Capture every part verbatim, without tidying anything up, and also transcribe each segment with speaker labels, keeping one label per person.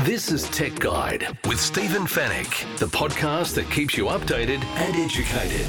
Speaker 1: This is Tech Guide with Stephen Fennick, the podcast that keeps you updated and educated.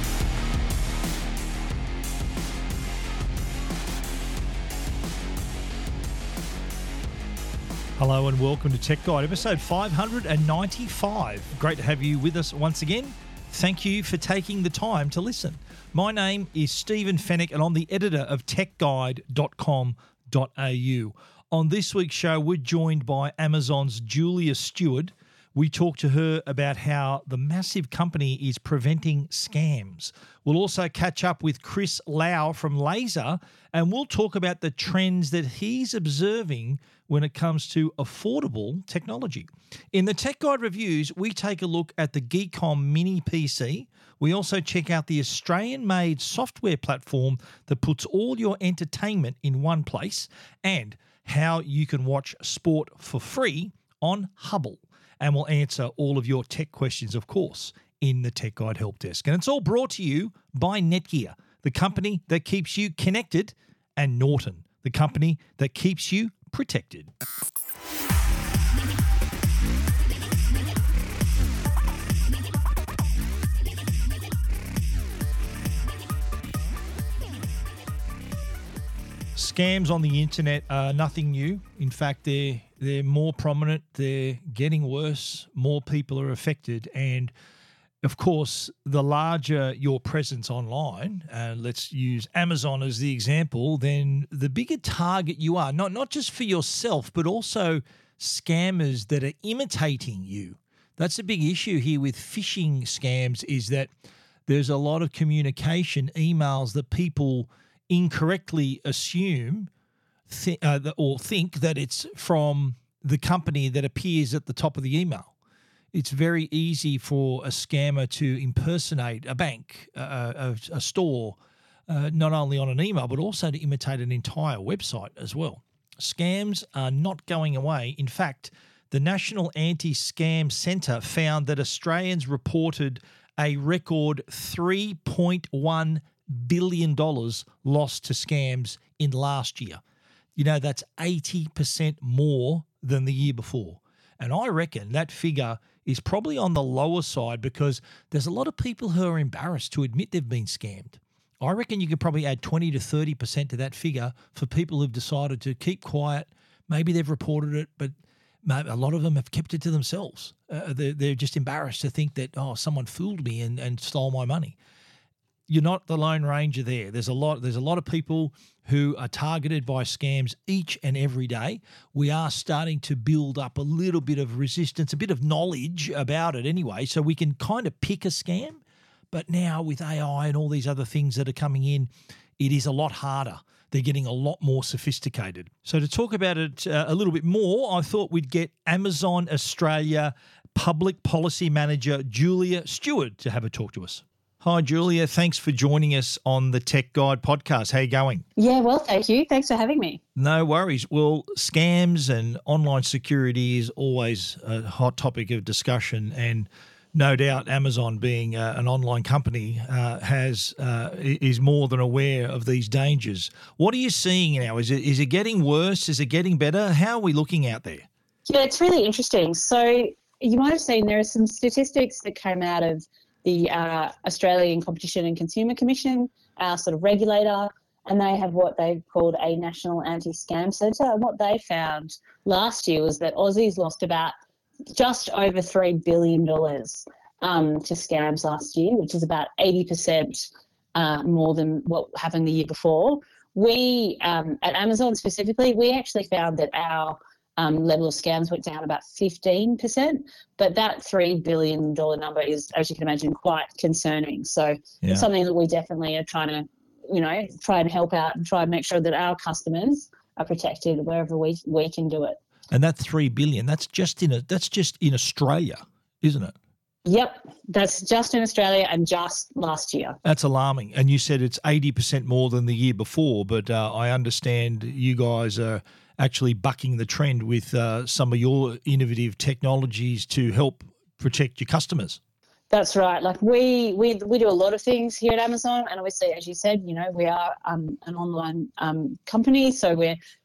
Speaker 2: Hello and welcome to Tech Guide, episode five hundred ninety-five. Great to have you with us once again. Thank you for taking the time to listen. My name is Stephen Fennick and I'm the editor of tech guide dot com dot a u. On this week's show, we're joined by Amazon's Julia Stewart. We talk to her about how the massive company is preventing scams. We'll also catch up with Chris Lau from Laser, and we'll talk about the trends that he's observing when it comes to affordable technology. In the Tech Guide reviews, we take a look at the Geekom Mini P C. We also check out the Australian-made software platform that puts all your entertainment in one place, and how you can watch sport for free on Hubble. And we'll answer all of your tech questions, of course, in the Tech Guide Help Desk. And it's all brought to you by Netgear, the company that keeps you connected, and Norton, the company that keeps you protected. Scams on the internet are nothing new. In fact, they're they're more prominent. They're getting worse. More people are affected, and of course, the larger your presence online, and uh, let's use Amazon as the example, then the bigger target you are. Not not just for yourself, but also scammers that are imitating you. That's a big issue here with phishing scams. Is that there's a lot of communication, emails that people incorrectly assume th- uh, or think that it's from the company that appears at the top of the email. It's very easy for a scammer to impersonate a bank, uh, a, a store, uh, not only on an email, but also to imitate an entire website as well. Scams are not going away. In fact, the National Anti-Scam Centre found that Australians reported a record three point one billion dollars lost to scams in last year. You know, that's eighty percent more than the year before. And I reckon that figure is probably on the lower side because there's a lot of people who are embarrassed to admit they've been scammed. I reckon you could probably add twenty to thirty percent to that figure for people who've decided to keep quiet. Maybe they've reported it, but a lot of them have kept it to themselves. Uh, they're, they're just embarrassed to think that, oh, someone fooled me and, and stole my money. You're not the lone ranger there. There's a lot there's a lot of people who are targeted by scams each and every day. We are starting to build up a little bit of resistance, a bit of knowledge about it anyway, so we can kind of pick a scam. But now with A I and all these other things that are coming in, it is a lot harder. They're getting a lot more sophisticated. So to talk about it uh, a little bit more, I thought we'd get Amazon Australia Public Policy Manager Julia Stewart to have a talk to us. Hi, Julia. Thanks for joining us on the Tech Guide podcast. How are you going?
Speaker 3: Yeah, well, thank you. Thanks for having me.
Speaker 2: No worries. Well, scams and online security is always a hot topic of discussion, and no doubt Amazon, being uh, an online company, uh, has uh, is more than aware of these dangers. What are you seeing now? Is it is it getting worse? Is it getting better? How are we looking out there?
Speaker 3: Yeah, it's really interesting. So you might have seen there are some statistics that came out of the uh, Australian Competition and Consumer Commission, our sort of regulator, and they have what they've called a National Anti-Scam Centre. And what they found last year was that Aussies lost about just over three billion dollars um, to scams last year, which is about eighty percent uh, more than what happened the year before. We, um, at Amazon specifically, we actually found that our Um, level of scams went down about fifteen percent, but that three billion dollars number is, as you can imagine, quite concerning. So yeah. It's something that we definitely are trying to, you know, try and help out and try and make sure that our customers are protected wherever we we can do it.
Speaker 2: And that three billion dollars, that's just in a, that's just in Australia, isn't it?
Speaker 3: Yep, that's just in Australia and just last year.
Speaker 2: That's alarming. And you said it's eighty percent more than the year before, but uh, I understand you guys are actually bucking the trend with uh, some of your innovative technologies to help protect your customers.
Speaker 3: That's right. Like we we we do a lot of things here at Amazon, and obviously, as you said, you know, we are um, an online um, company, so we're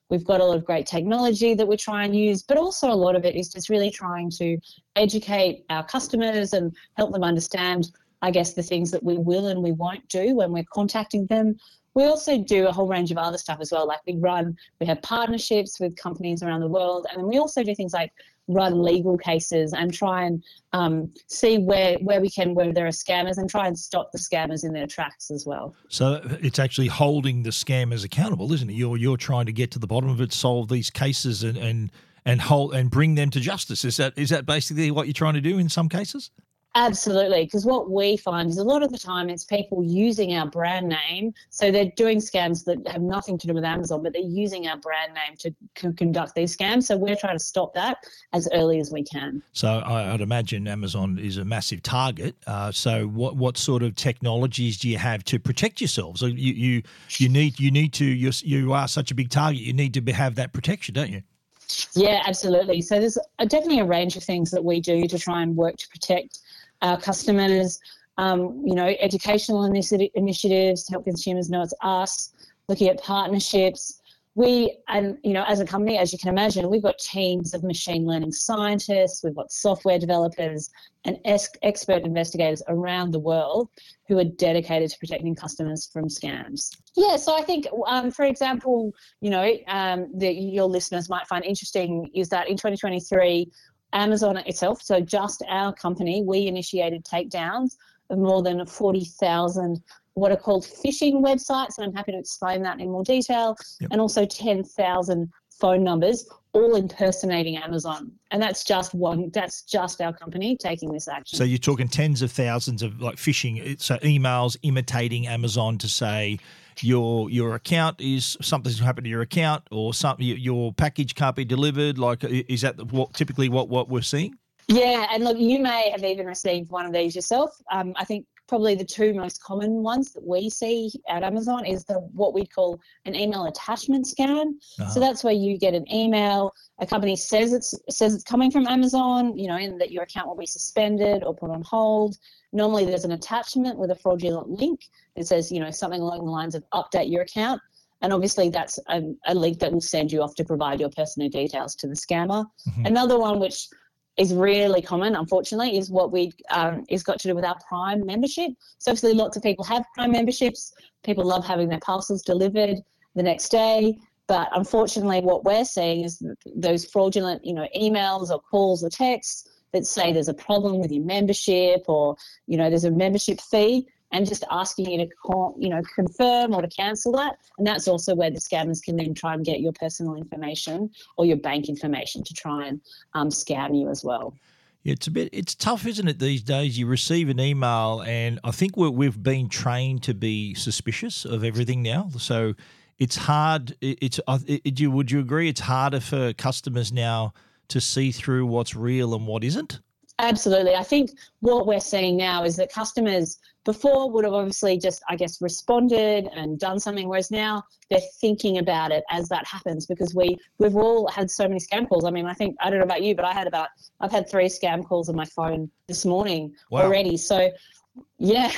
Speaker 3: We've got a lot of great technology that we try and use, but also a lot of it is just really trying to educate our customers and help them understand, I guess, the things that we will and we won't do when we're contacting them. We also do a whole range of other stuff as well. Like we run, we have partnerships with companies around the world, and we also do things like run legal cases and try and um, see where where we can, where there are scammers, and try and stop the scammers in their tracks as well.
Speaker 2: So it's actually holding the scammers accountable, isn't it? You're you're trying to get to the bottom of it, solve these cases, and and and hold and bring them to justice. Is that is that basically what you're trying to do in some cases?
Speaker 3: Absolutely, because what we find is a lot of the time it's people using our brand name. So they're doing scams that have nothing to do with Amazon, but they're using our brand name to, to conduct these scams. So we're trying to stop that as early as we can.
Speaker 2: So I, I'd imagine Amazon is a massive target. Uh, so what what sort of technologies do you have to protect yourselves? So you you you need you need to you you are such a big target. You need to be, have that protection, don't you?
Speaker 3: Yeah, absolutely. So there's a, definitely a range of things that we do to try and work to protect our customers, um, you know, educational initi- initiatives to help consumers know it's us, looking at partnerships. We, and, you know, as a company, as you can imagine, we've got teams of machine learning scientists, we've got software developers and es- expert investigators around the world who are dedicated to protecting customers from scams. Yeah, so I think, um, for example, you know, um, that your listeners might find interesting is that in twenty twenty-three, Amazon itself, so just our company, we initiated takedowns of more than forty thousand what are called phishing websites, and I'm happy to explain that in more detail, yep. And also ten thousand phone numbers, all impersonating Amazon. And that's just one, that's just our company taking this action.
Speaker 2: So you're talking tens of thousands of like phishing, so emails imitating Amazon to say your your account is, something's happened to your account, or something, your package can't be delivered. Like, is that what typically what, what we're seeing?
Speaker 3: Yeah, and look, you may have even received one of these yourself. Um, I think probably the two most common ones that we see at Amazon is the what we call an email attachment scam. Uh-huh. So that's where you get an email, a company says it's says it's coming from Amazon, you know, and that your account will be suspended or put on hold. Normally there's an attachment with a fraudulent link that says, you know, something along the lines of update your account. And obviously that's a, a link that will send you off to provide your personal details to the scammer. Mm-hmm. Another one which is really common, unfortunately, is what we um, is got to do with our Prime membership. So obviously lots of people have Prime memberships. People love having their parcels delivered the next day. But unfortunately, what we're seeing is those fraudulent, you know, emails or calls or texts that say there's a problem with your membership, or, you know, there's a membership fee, and just asking you to, you know, confirm or to cancel that. And that's also where the scammers can then try and get your personal information or your bank information to try and um, scam you as well.
Speaker 2: Yeah, it's a bit, it's tough, isn't it, these days? You receive an email, and I think we're, we've been trained to be suspicious of everything now. So it's hard. It's, it, it, would you agree it's harder for customers now to see through what's real and what isn't?
Speaker 3: Absolutely. I think what we're seeing now is that customers before would have obviously just, I guess, responded and done something, whereas now they're thinking about it as that happens, because we, we've all had so many scam calls. I mean, I think, I don't know about you, but I had about, I've had three scam calls on my phone this morning wow. already. So, yeah,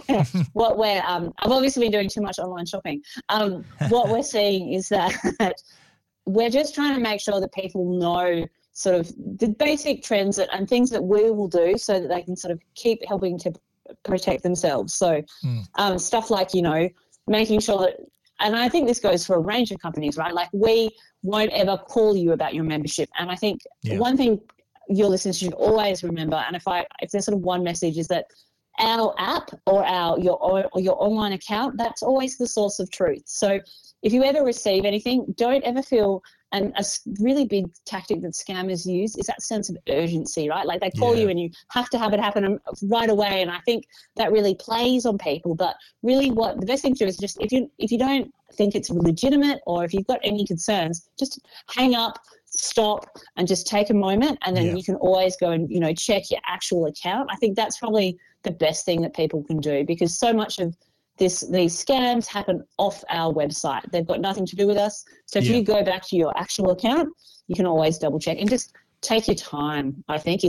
Speaker 3: what we're, um, I've obviously been doing too much online shopping. Um, what we're seeing is that we're just trying to make sure that people know sort of the basic trends that, and things that we will do so that they can sort of keep helping to protect themselves. So mm. um, stuff like, you know, making sure that, and I think this goes for a range of companies, right? Like we won't ever call you about your membership. And I think yeah. one thing your listeners should always remember, and if I, if there's sort of one message, is that our app or our your or your online account, that's always the source of truth. So if you ever receive anything, don't ever feel, and a really big tactic that scammers use is that sense of urgency, right? Like they call yeah. you and you have to have it happen right away. And I think that really plays on people. But really what the best thing to do is just, if you if you don't think it's legitimate, or if you've got any concerns, just hang up, stop, and just take a moment. And then yeah. you can always go and, you know, check your actual account. I think that's probably the best thing that people can do, because so much of This, these scams happen off our website. They've got nothing to do with us. So if yeah. you go back to your actual account, you can always double check and just take your time, I think, is the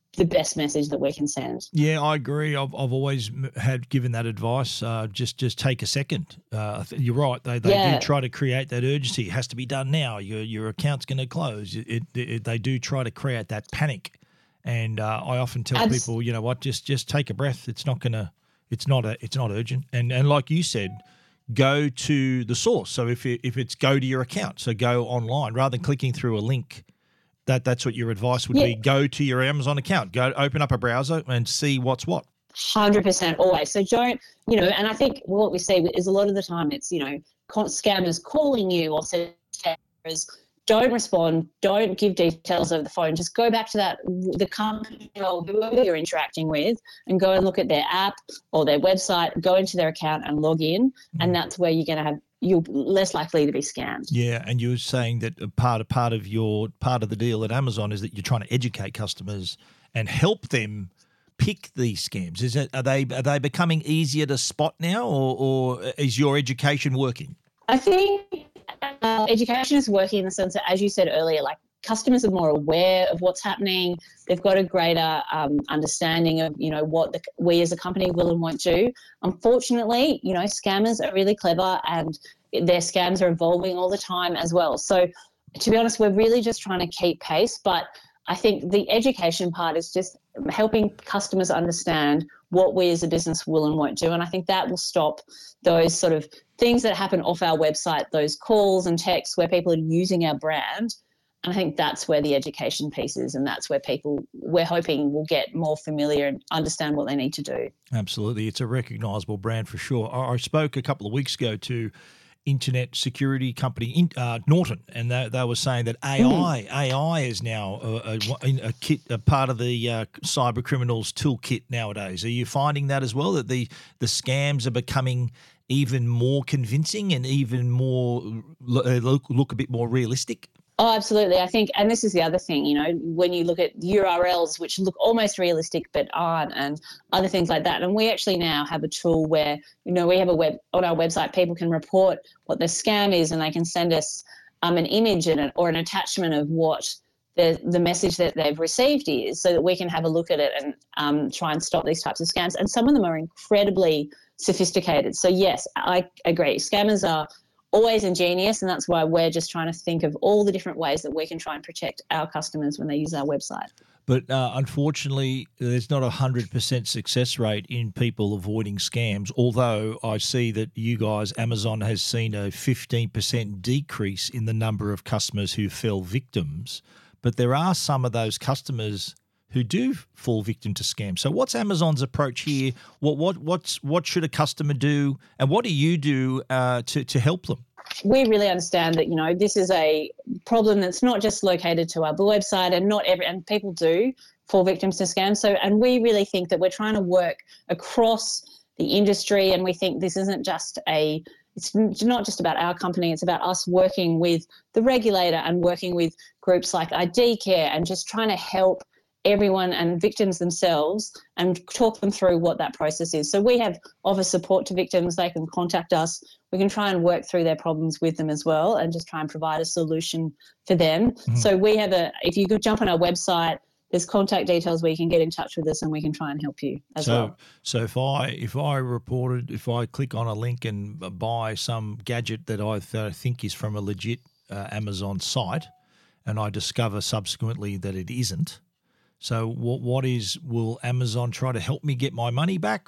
Speaker 3: the best message that we can send.
Speaker 2: Yeah, I agree. I've I've always m- had given that advice. Uh, just just take a second. Uh, I th- you're right. They they
Speaker 3: Yeah.
Speaker 2: do try to create that urgency. It has to be done now. Your your account's going to close. It, it, it- they do try to create that panic. And uh, I often tell
Speaker 3: Abs-
Speaker 2: people, you know what, just just take a breath. It's not gonna. It's not a. It's not urgent. And and like you said, go to the source. So if it, if it's go to your account, so go online rather than clicking through a link. That that's what your advice would
Speaker 3: Yeah.
Speaker 2: be. Go to your Amazon account. Go open up a browser and see what's what.
Speaker 3: one hundred percent always. So don't, you know, and I think what we see is a lot of the time it's, you know, con- scammers calling you or sending scammers. Don't respond. Don't give details over the phone. Just go back to that, the company or whoever you're interacting with, and go and look at their app or their website, go into their account and log in. And that's where you're going to have, you're less likely to be scammed.
Speaker 2: Yeah, and you were saying that a part of part of your part of the deal at Amazon is that you're trying to educate customers and help them pick these scams. Is it are they are they becoming easier to spot now, or, or is your education working?
Speaker 3: I think uh, education is working in the sense that, as you said earlier, like customers are more aware of what's happening. They've got a greater um, understanding of, you know, what the, we as a company will and won't do. Unfortunately, you know, scammers are really clever and their scams are evolving all the time as well. So to be honest, we're really just trying to keep pace. But I think the education part is just helping customers understand what we as a business will and won't do. And I think that will stop those sort of things that happen off our website, those calls and texts where people are using our brand. And I think that's where the education piece is, and that's where people, we're hoping, will get more familiar and understand what they need to do.
Speaker 2: Absolutely. It's a recognisable brand for sure. I I spoke a couple of weeks ago to internet security company uh, Norton, and they, they were saying that A I mm. A I is now a, a, a kit, a part of the uh, cyber criminals toolkit nowadays. Are you finding that as well, that the the scams are becoming even more convincing and even more look, look a bit more realistic?
Speaker 3: Oh, absolutely. I think, and this is the other thing, you know, when you look at U R Ls, which look almost realistic but aren't, and other things like that. And we actually now have a tool where, you know, we have a web on our website, people can report what the scam is, and they can send us um, an image in it or an attachment of what the the message that they've received is, so that we can have a look at it and um, try and stop these types of scams. And some of them are incredibly sophisticated. So yes, I agree. Scammers are always ingenious, and that's why we're just trying to think of all the different ways that we can try and protect our customers when they use our website.
Speaker 2: But uh, unfortunately, there's not a one hundred percent success rate in people avoiding scams, although I see that you guys, Amazon, has seen a fifteen percent decrease in the number of customers who fell victims. But there are some of those customers who do fall victim to scams. So what's Amazon's approach here? What what what's what should a customer do, and what do you do uh, to to help them?
Speaker 3: We really understand that, you know, this is a problem that's not just located to our website, and not every and people do fall victims to scams. So, and we really think that we're trying to work across the industry, and we think this isn't just a it's not just about our company, it's about us working with the regulator and working with groups like I D Care and just trying to help everyone and victims themselves and talk them through what that process is. So we have offer support to victims. They can contact us. We can try and work through their problems with them as well, and just try and provide a solution for them. Mm-hmm. So we have a, if you could jump on our website, there's contact details where you can get in touch with us and we can try and help you as
Speaker 2: so,
Speaker 3: well.
Speaker 2: So if I if I reported, if I click on a link and buy some gadget that I, that I think is from a legit uh, Amazon site, and I discover subsequently that it isn't, so what what is, will Amazon try to help me get my money back,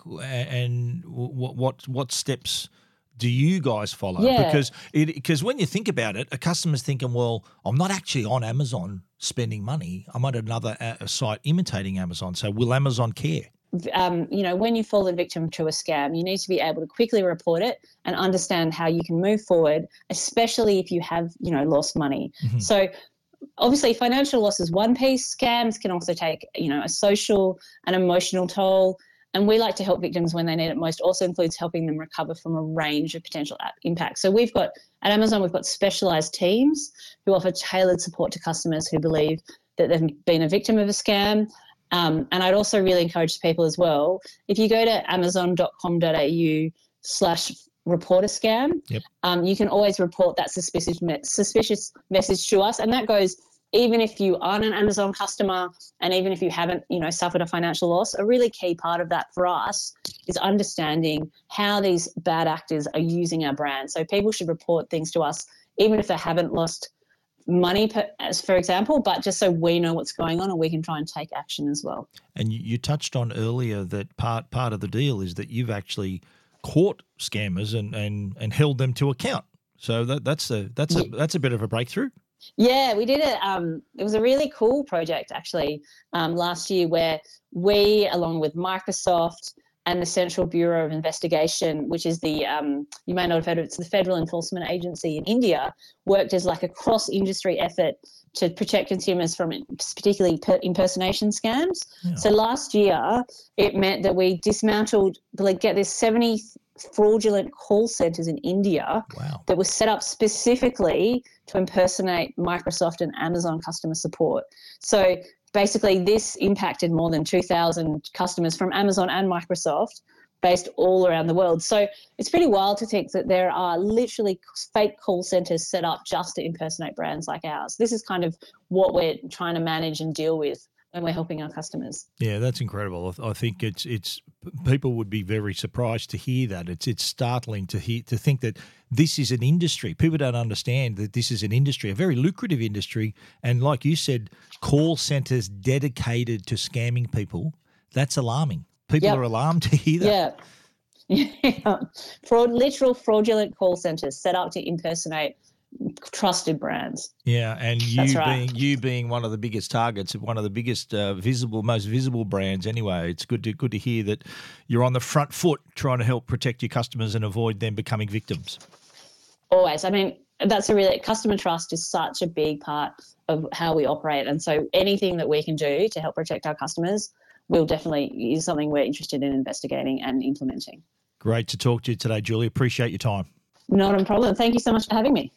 Speaker 2: and what what what steps do you guys follow?
Speaker 3: Yeah.
Speaker 2: Because it because when you think about it, a customer's thinking, well, I'm not actually on Amazon spending money. I'm at another uh, site imitating Amazon. So will Amazon care?
Speaker 3: Um, you know, when you fall a victim to a scam, you need to be able to quickly report it and understand how you can move forward, especially if you have, you know, lost money. Mm-hmm. So obviously financial loss is one piece. Scams can also take, you know, a social and emotional toll. And we like to help victims when they need it most. Also includes helping them recover from a range of potential impacts. So we've got, at Amazon, we've got specialised teams who offer tailored support to customers who believe that they've been a victim of a scam. Um, and I'd also really encourage people as well, if you go to amazon.com.au slash report a scam,
Speaker 2: yep.
Speaker 3: um, you can always report that suspicious, me- suspicious message to us. And that goes even if you aren't an Amazon customer and even if you haven't, you know, suffered a financial loss, a really key part of that for us is understanding how these bad actors are using our brand. So people should report things to us, even if they haven't lost money, per, as for example, but just so we know what's going on and we can try and take action as well.
Speaker 2: And you, you touched on earlier that part part of the deal is that you've actually caught scammers and, and, and held them to account. So that, that's a that's a that's a bit of a breakthrough.
Speaker 3: Yeah, we did it. Um, it was a really cool project actually um, last year where we, along with Microsoft and the Central Bureau of Investigation, which is the, um, you may not have heard of it, it's the Federal Enforcement Agency in India, worked as like a cross-industry effort to protect consumers from particularly impersonation scams. Yeah. So last year, it meant that we dismantled, like, get this, seventy fraudulent call centers in India
Speaker 2: wow.
Speaker 3: that were set up specifically to impersonate Microsoft and Amazon customer support. So basically this impacted more than two thousand customers from Amazon and Microsoft based all around the world. So it's pretty wild to think that there are literally fake call centers set up just to impersonate brands like ours. This is kind of what we're trying to manage and deal with when we're helping our customers.
Speaker 2: Yeah, that's incredible. I think it's it's people would be very surprised to hear that. It's it's startling to hear to think that this is an industry. People don't understand that this is an industry, a very lucrative industry, and like you said, call centers dedicated to scamming people. That's alarming. People yep. are alarmed to hear that.
Speaker 3: Yeah, yeah. Fraud, literal fraudulent call centers set up to impersonate trusted brands.
Speaker 2: Yeah, and you
Speaker 3: That's right.
Speaker 2: being you being one of the biggest targets, one of the biggest uh, visible, most visible brands. Anyway, it's good to good to hear that you're on the front foot trying to help protect your customers and avoid them becoming victims.
Speaker 3: Always. I mean, that's a really customer trust is such a big part of how we operate, and so anything that we can do to help protect our customers will definitely is something we're interested in investigating and implementing.
Speaker 2: Great to talk to you today, Julie. Appreciate your time.
Speaker 3: Not a problem. Thank you so much for having me.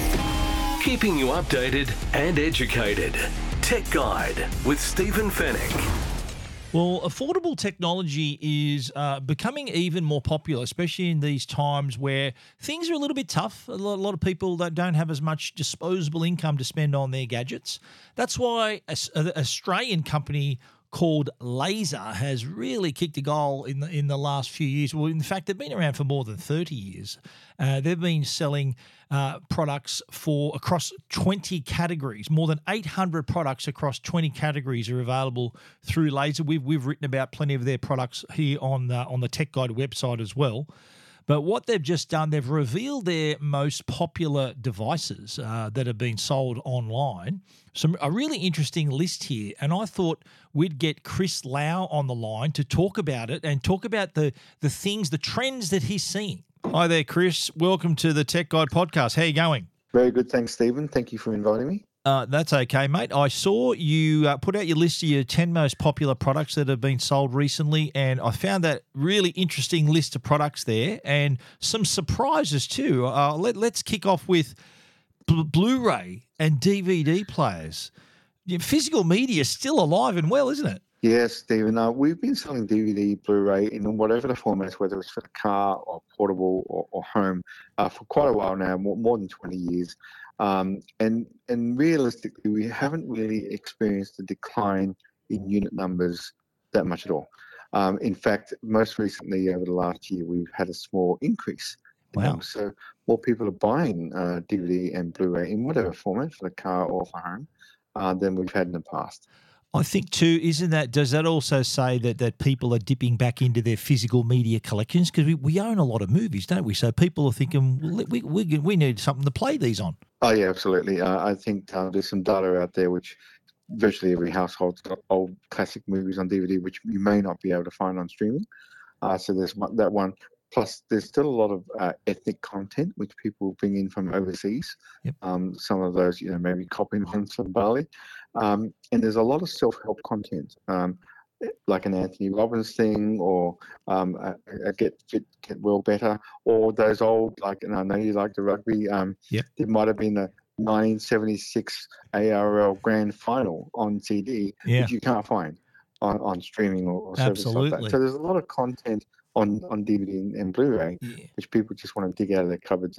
Speaker 1: Keeping you updated and educated. Tech Guide with Stephen Fennick.
Speaker 2: Well, affordable technology is uh, becoming even more popular, especially in these times where things are a little bit tough. A lot, a lot of people that don't have as much disposable income to spend on their gadgets. That's why an Australian company called Laser has really kicked a goal in the in the last few years. Well, in fact, they've been around for more than thirty years. Uh, they've been selling uh, products for across twenty categories. More than eight hundred products across twenty categories are available through Laser. We've we've written about plenty of their products here on the, on the Tech Guide website as well. But what they've just done, they've revealed their most popular devices uh, that have been sold online. Some a really interesting list here, and I thought we'd get Chris Lau on the line to talk about it and talk about the the things, the trends that he's seeing. Hi there, Chris. Welcome to the Tech Guide podcast. How are you going?
Speaker 4: Very good, thanks, Stephen. Thank you for inviting me.
Speaker 2: Uh, that's okay, mate. I saw you uh, put out your list of your ten most popular products that have been sold recently, and I found that really interesting list of products there and some surprises too. Uh, let, let's kick off with Blu- Blu-ray and D V D players. Yeah, physical media is still alive and well, isn't it?
Speaker 4: Yes, Stephen. Uh, we've been selling D V D, Blu-ray in whatever the formats, whether it's for the car or portable or, or home, uh, for quite a while now, more, more than twenty years. Um, and and realistically, we haven't really experienced a decline in unit numbers that much at all. Um, in fact, most recently over the last year, we've had a small increase.
Speaker 2: Wow.
Speaker 4: Um, so more people are buying uh, D V D and Blu-ray in whatever format, for the car or for home, uh, than we've had in the past.
Speaker 2: I think too, isn't that, does that also say that, that people are dipping back into their physical media collections? Because we, we own a lot of movies, don't we? So people are thinking, well, we, we, we need something to play these on.
Speaker 4: Oh, yeah, absolutely. Uh, I think uh, there's some data out there which virtually every household's got old classic movies on D V D, which you may not be able to find on streaming. Uh, so there's one, that one. Plus, there's still a lot of uh, ethnic content which people bring in from overseas.
Speaker 2: Yep. Um,
Speaker 4: some of those, you know, maybe copying ones from Bali. Um, and there's a lot of self-help content, um, like an Anthony Robbins thing, or um, a, a Get Fit, Get Well Better, or those old, like, and I know you like the rugby. Um,
Speaker 2: yep.
Speaker 4: It might have been the nineteen seventy-six A R L Grand Final on C D,
Speaker 2: yeah.
Speaker 4: which you can't find on, on streaming or, or services
Speaker 2: Absolutely.
Speaker 4: like that. So there's a lot of content on, on D V D and, and Blu-ray,
Speaker 2: yeah.
Speaker 4: which people just want to dig out of their cupboards and,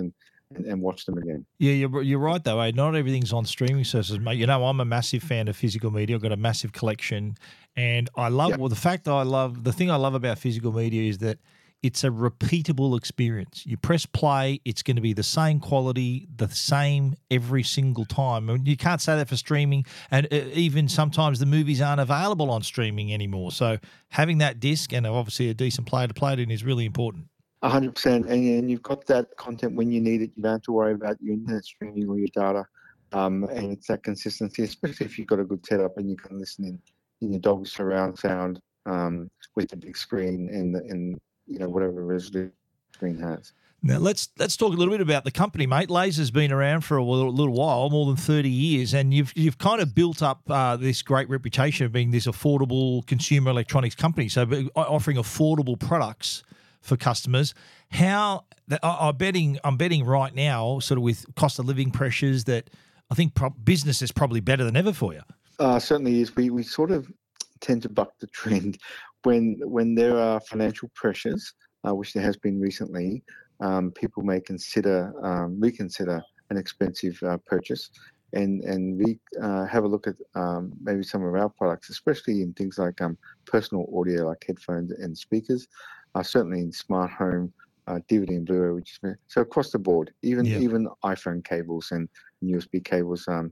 Speaker 4: and, and watch them again.
Speaker 2: Yeah, you're, you're right, though. Eh? Not everything's on streaming services, mate. You know, I'm a massive fan of physical media. I've got a massive collection. And I love,
Speaker 4: Yep.
Speaker 2: well, the fact that I love, the thing I love about physical media is that it's a repeatable experience. You press play, it's going to be the same quality, the same every single time. I mean, you can't say that for streaming, and uh, even sometimes the movies aren't available on streaming anymore. So having that disc and obviously a decent player to play it in is really important.
Speaker 4: A hundred percent, and and you've got that content when you need it. You don't have to worry about your internet streaming or your data, um, and it's that consistency, especially if you've got a good setup and you can listen in in your Dolby surround sound um, with the big screen and the, and you know whatever resolution the screen has.
Speaker 2: Now let's let's talk a little bit about the company, mate. Laser's been around for a little, little while, more than thirty years, and you've you've kind of built up uh, this great reputation of being this affordable consumer electronics company. So offering affordable products for customers. How I- I'm betting I'm betting right now, sort of with cost of living pressures, that I think pro- business is probably better than ever for you.
Speaker 4: Uh, certainly is. We we sort of tend to buck the trend when when there are financial pressures, uh, which there has been recently. Um, people may consider um, reconsider an expensive uh, purchase, and and we uh, have a look at um, maybe some of our products, especially in things like um, personal audio, like headphones and speakers. Uh, certainly in smart home, uh, D V D and Blu-ray, which is so across the board. Even
Speaker 2: Yeah.
Speaker 4: even iPhone cables and U S B cables. Um,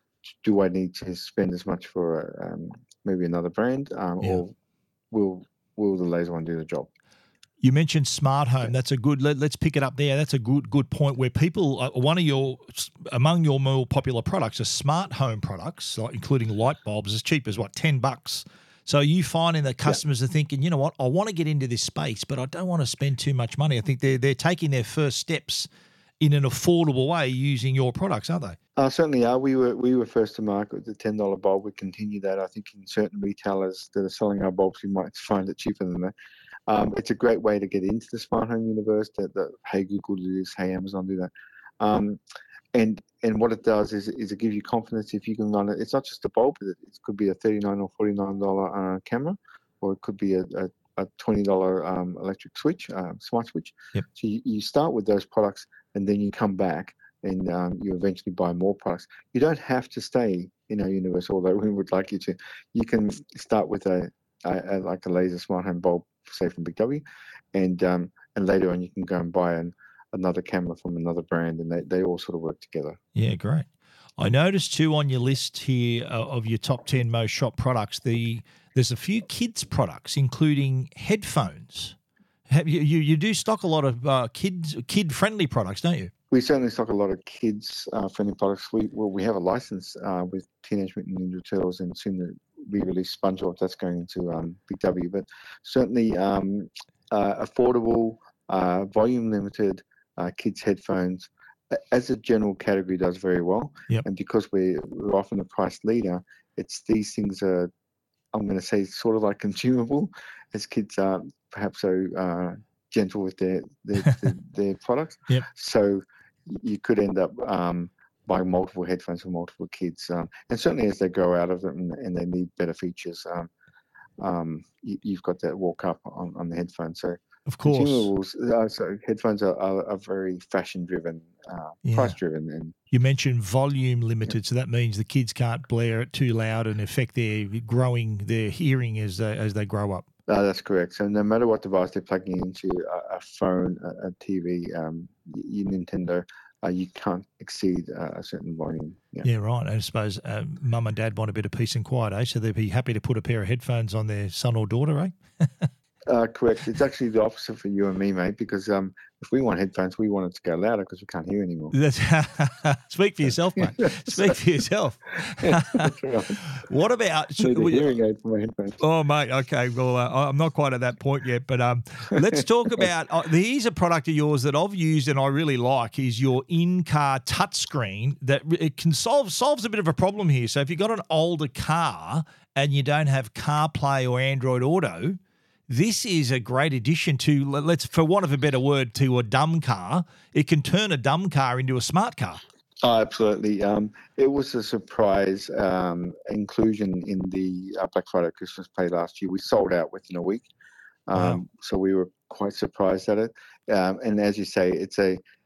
Speaker 4: do I need to spend as much for um, maybe another brand, um,
Speaker 2: Yeah.
Speaker 4: or will will the laser one do the job?
Speaker 2: You mentioned smart home. That's a good. Let, let's pick it up there. That's a good good point. Where people, uh, one of your among your more popular products are smart home products, like including light bulbs, as cheap as what ten bucks. So you finding that customers are thinking, you know what, I want to get into this space, but I don't want to spend too much money. I think they're they're taking their first steps in an affordable way using your products, aren't they?
Speaker 4: Uh, certainly are. We were we were first to market with the ten dollar bulb. We continue that. I think in certain retailers that are selling our bulbs, you might find it cheaper than that. Um, it's a great way to get into the smart home universe. That, that hey Google do this, hey Amazon do that, um, and and what it does is is it gives you confidence if you can run it. It's not just a bulb. It, it could be a thirty nine or forty nine dollar uh, camera, or it could be a, a, a twenty dollar um, electric switch, uh, smart switch.
Speaker 2: Yep.
Speaker 4: So you, you start with those products, and then you come back and um, you eventually buy more products. You don't have to stay in our universe, although we would like you to. You can start with a, a, a like a laser smart home bulb, say from Big W, and um, and later on you can go and buy an, another camera from another brand, and they, they all sort of work together.
Speaker 2: Yeah, great. I noticed too on your list here uh, of your top ten most shop products, the there's a few kids products, including headphones. Have you, you, you do stock a lot of uh, kids kid friendly products, don't you?
Speaker 4: We certainly stock a lot of kids uh, friendly products. We well, we have a license uh, with Teenage Mutant Ninja Turtles, and soon to we release SpongeBob. That's going into um, Big W, but certainly um, uh, affordable, uh, volume limited uh, kids headphones. As a general category, does very well.
Speaker 2: Yep.
Speaker 4: And because we're, we're often a price leader, it's these things are, I'm going to say, sort of like consumable, as kids are perhaps so uh, gentle with their their, their, their products.
Speaker 2: Yep.
Speaker 4: So you could end up um, buying multiple headphones for multiple kids, um, and certainly as they grow out of it and, and they need better features, um, um, you, you've got that walk up on, on the headphones. So
Speaker 2: Of course.
Speaker 4: consumables, uh, so headphones are, are, are very fashion driven, uh,
Speaker 2: Yeah.
Speaker 4: price driven, and
Speaker 2: You mentioned volume limited, so that means the kids can't blare it too loud and affect their growing, their hearing as they, as they grow up.
Speaker 4: uh, that's correct. So no matter what device they're plugging into, a, a phone, a, a T V, um, your Nintendo, uh, you can't exceed uh, a certain volume. Yeah.
Speaker 2: Yeah, right. I suppose uh, mum and dad want a bit of peace and quiet, eh? So they'd be happy to put a pair of headphones on their son or daughter, eh?
Speaker 4: Uh, correct. It's actually the opposite for you and me, mate, because um, if we want headphones, we want it to go louder because we can't hear anymore.
Speaker 2: That's, speak for yourself, mate. Speak for yourself.
Speaker 4: That's right.
Speaker 2: What about?
Speaker 4: I need a hearing aid for my headphones.
Speaker 2: Oh, mate. Okay. Well, uh, I'm not quite at that point yet, but um, let's talk about. Uh, here's a product of yours that I've used and I really like. Is your in-car touchscreen that it can solve solves a bit of a problem here. So if you've got an older car and you don't have CarPlay or Android Auto, this is a great addition to, let's, for want of a better word, to a dumb car. It can turn a dumb car into a smart car.
Speaker 4: Oh, absolutely. Um, it was a surprise um, inclusion in the uh, Black Friday Christmas Pay last year. We sold out within a week, um,
Speaker 2: Wow.
Speaker 4: so we were quite surprised at it. Um, and as you say, it's a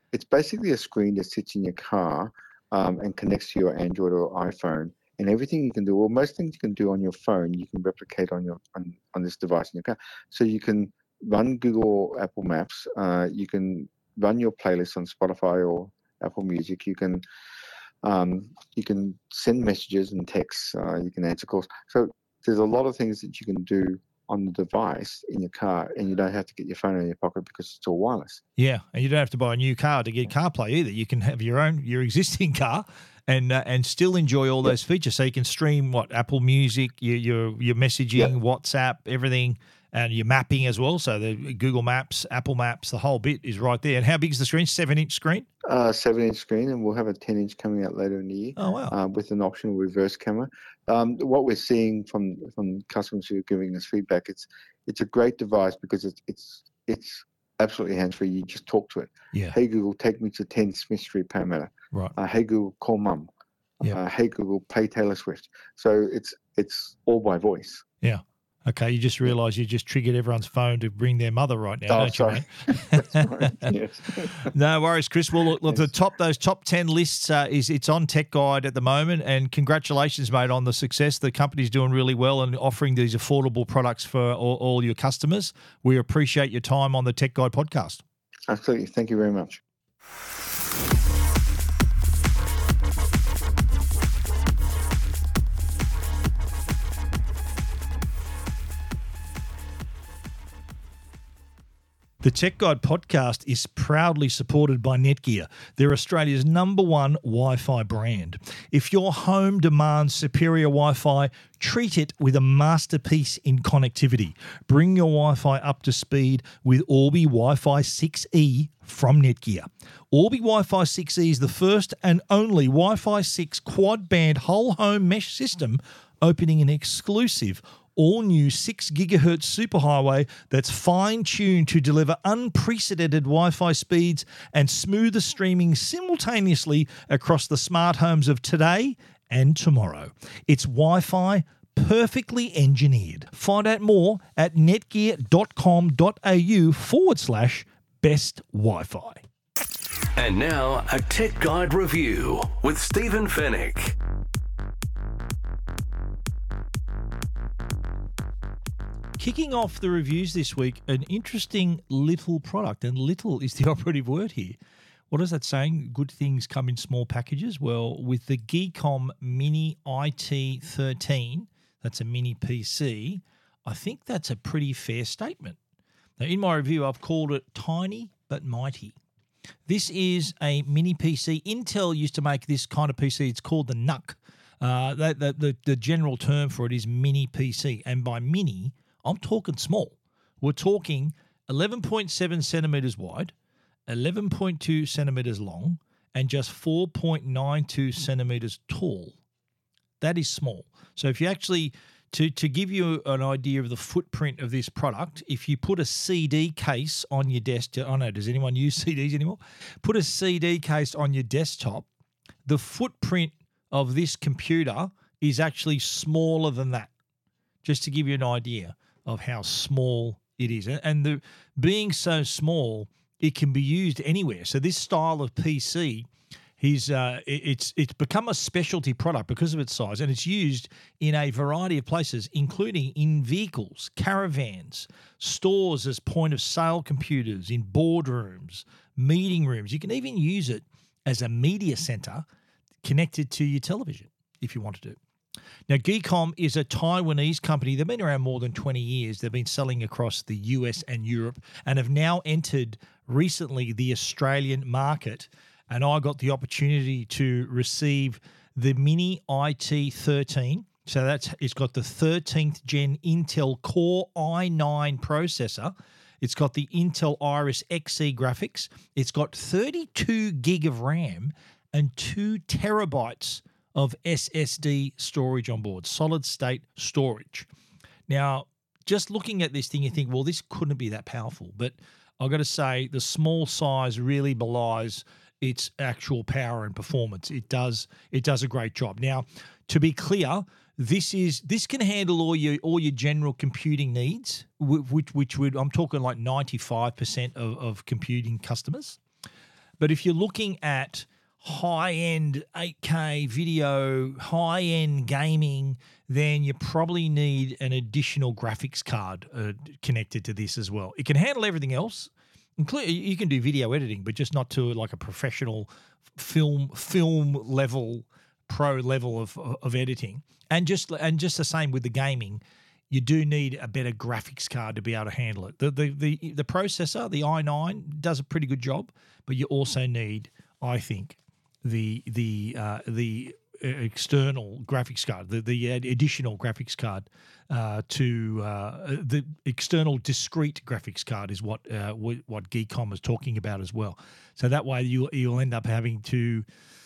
Speaker 4: it's basically a screen that sits in your car um, and connects to your Android or iPhone. And everything you can do, well, most things you can do on your phone, you can replicate on your on, on this device in your car. So you can run Google or Apple Maps. Uh, you can run your playlist on Spotify or Apple Music. You can um, you can send messages and texts. Uh, you can answer calls. So there's a lot of things that you can do on the device in your car, and you don't have to get your phone in your pocket because it's all wireless.
Speaker 2: Yeah, and you don't have to buy a new car to get CarPlay either. You can have your own, your existing car, and uh, and still enjoy all
Speaker 4: Yep.
Speaker 2: those features. So you can stream what Apple Music, your your, your messaging,
Speaker 4: Yep.
Speaker 2: WhatsApp, everything, and your mapping as well. So the Google Maps, Apple Maps, the whole bit is right there. And how big is the screen? Seven inch screen.
Speaker 4: Uh, seven inch screen, and we'll have a ten inch coming out later in the year.
Speaker 2: Oh wow.
Speaker 4: Uh, with an optional reverse camera. Um, what we're seeing from from customers who are giving us feedback, it's it's a great device because it's it's it's absolutely hands free. You just talk to it.
Speaker 2: Yeah.
Speaker 4: Hey Google, take me to ten Smith Street, Parramatta.
Speaker 2: Right.
Speaker 4: Uh, hey Google, call mum.
Speaker 2: Yep.
Speaker 4: Uh, hey Google, play Taylor Swift. So it's it's all by voice.
Speaker 2: Yeah. Okay. You just realised you just triggered everyone's phone to bring their mother right now,
Speaker 4: Oh,
Speaker 2: don't
Speaker 4: sorry.
Speaker 2: you,
Speaker 4: That's
Speaker 2: mate?
Speaker 4: right. Yes.
Speaker 2: No worries, Chris. Well, look, look the
Speaker 4: Yes.
Speaker 2: top those top ten lists uh, is it's on Tech Guide at the moment, and congratulations, mate, on the success. The company's doing really well and offering these affordable products for all, all your customers. We appreciate your time on the Tech Guide podcast.
Speaker 4: Absolutely. Thank you very much.
Speaker 2: The Tech Guide podcast is proudly supported by Netgear. They're Australia's number one Wi-Fi brand. If your home demands superior Wi-Fi, treat it with a masterpiece in connectivity. Bring your Wi-Fi up to speed with Orbi Wi-Fi six E from Netgear. Orbi Wi-Fi six E is the first and only Wi-Fi six quad-band whole home mesh system, opening an exclusive all-new six gigahertz superhighway that's fine-tuned to deliver unprecedented Wi-Fi speeds and smoother streaming simultaneously across the smart homes of today and tomorrow. It's Wi-Fi perfectly engineered. Find out more at netgear.com.au forward slash best Wi-Fi.
Speaker 1: And now, a Tech Guide review with Stephen Fennick.
Speaker 2: Kicking off the reviews this week, an interesting little product, and little is the operative word here. What is that saying? Good things come in small packages? Well, with the Geekom Mini I T thirteen, that's a mini P C, I think that's a pretty fair statement. Now, in my review, I've called it tiny but mighty. This is a mini P C. Intel used to make this kind of P C. It's called the N U C. Uh, the, the, the, the general term for it is mini P C. And by mini, I'm talking small. We're talking eleven point seven centimetres wide, eleven point two centimetres long, and just four point nine two centimetres tall. That is small. So if you actually, to, to give you an idea of the footprint of this product, if you put a C D case on your desk, I don't know, does anyone use C Ds anymore? Put a C D case on your desktop, the footprint of this computer is actually smaller than that, just to give you an idea of how small it is. And the being so small, it can be used anywhere. So this style of P C, is, uh, it- it's it's become a specialty product because of its size, and it's used in a variety of places, including in vehicles, caravans, stores as point-of-sale computers, in boardrooms, meeting rooms. You can even use it as a media center connected to your television if you wanted to. Now, Geekom is a Taiwanese company. They've been around more than twenty years. They've been selling across the U S and Europe and have now entered recently the Australian market. And I got the opportunity to receive the Mini I T thirteen. So that's it's got the thirteenth gen Intel Core i nine processor. It's got the Intel Iris Xe graphics. It's got thirty-two gig of RAM and two terabytes of S S D storage on board, solid state storage. Now, just looking at this thing, you think, well, this couldn't be that powerful. But I've got to say, the small size really belies its actual power and performance. It does it does a great job. Now, to be clear, this is this can handle all your all your general computing needs, which which would I'm talking like ninety-five percent of, of computing customers. But if you're looking at high-end eight K video, high-end gaming, then you probably need an additional graphics card uh, connected to this as well. It can handle everything else. Include, you can do video editing, but just not to like a professional film film level, pro level of of editing. And just and just the same with the gaming. You do need a better graphics card to be able to handle it. The the the, the processor, the i nine, does a pretty good job, but you also need, I think, the the uh, the external graphics card, the the additional graphics card uh, to uh, the external discrete graphics card is what uh, what Geekom is talking about as well. So that way you you'll end up having to.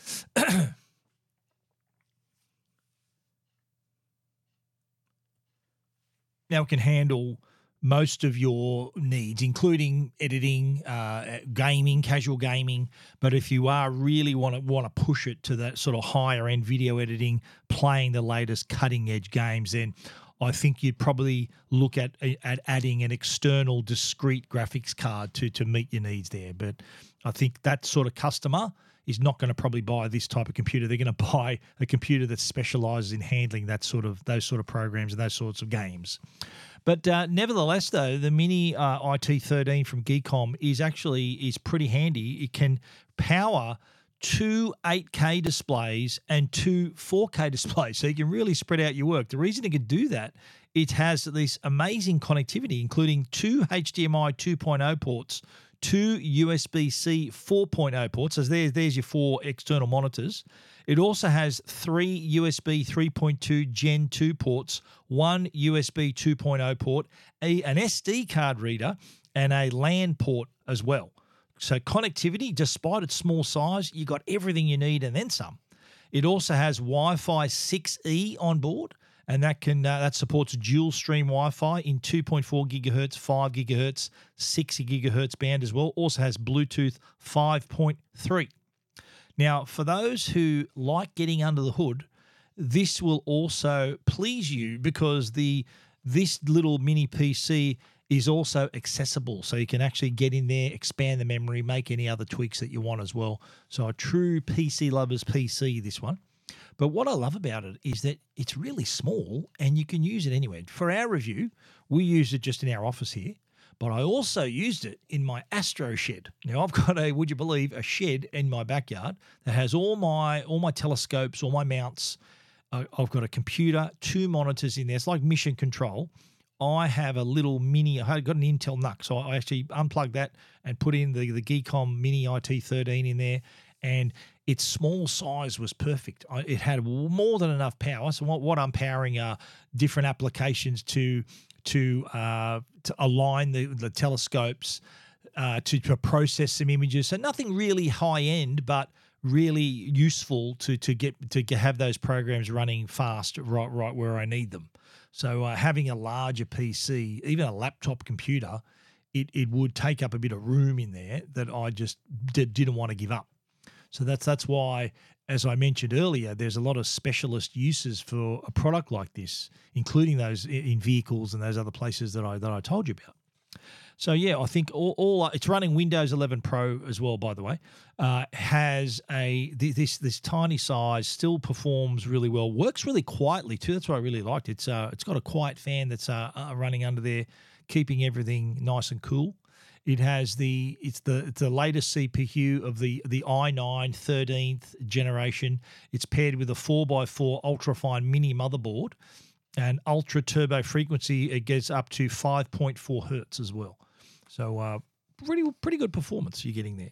Speaker 2: Now it can handle most of your needs, including editing, uh, gaming, casual gaming. But if you are really want to want to push it to that sort of higher end video editing, playing the latest cutting edge games, then I think you'd probably look at at adding an external discrete graphics card to to meet your needs there. But I think that sort of customer is not going to probably buy this type of computer. They're going to buy a computer that specializes in handling that sort of those sort of programs and those sorts of games. But uh, nevertheless, though, the Mini uh, I T thirteen from Geekom is actually is pretty handy. It can power two eight K displays and two four K displays, so you can really spread out your work. The reason it can do that, it has this amazing connectivity, including two H D M I two point oh ports, two U S B C four point oh ports. So there's, there's your four external monitors. It also has three U S B three point two Gen two ports, one U S B two point oh port, a, an S D card reader, and a LAN port as well. So connectivity, despite its small size, you got everything you need and then some. It also has Wi-Fi six E on board, and that can uh, that supports dual stream Wi-Fi in two point four gigahertz, five gigahertz, six gigahertz band as well. Also has Bluetooth five point three. Now, for those who like getting under the hood, this will also please you because the this little mini P C is also accessible. So you can actually get in there, expand the memory, make any other tweaks that you want as well. So a true P C lover's P C, this one. But what I love about it is that it's really small and you can use it anywhere. For our review, we used it just in our office here, but I also used it in my Astro shed. Now I've got a, would you believe, a shed in my backyard that has all my all my telescopes, all my mounts. Uh, I've got a computer, two monitors in there. It's like mission control. I have a little mini, I've got an Intel N U C, so I actually unplugged that and put in the, the Geekom Mini I T thirteen in there, and its small size was perfect. I, it had more than enough power. So what, what I'm powering are different applications to to uh, to align the, the telescopes, uh, to, to process some images. So nothing really high end, but really useful to to get to get, have those programs running fast right right where I need them. So uh, having a larger P C, even a laptop computer, it it would take up a bit of room in there that I just did, didn't want to give up. So that's that's why, as I mentioned earlier, there's a lot of specialist uses for a product like this, including those in vehicles and those other places that I that I told you about. So yeah, I think all, all it's running Windows eleven Pro as well. By the way, uh, has a this this tiny size, still performs really well, works really quietly too. That's what I really liked. It's uh, it's got a quiet fan that's uh, uh, running under there, keeping everything nice and cool. It has the it's the it's the latest C P U of the the i nine thirteenth generation. It's paired with a four by four ultra-fine mini motherboard, and ultra turbo frequency. It gets up to five point four hertz as well. So uh, pretty pretty good performance you're getting there.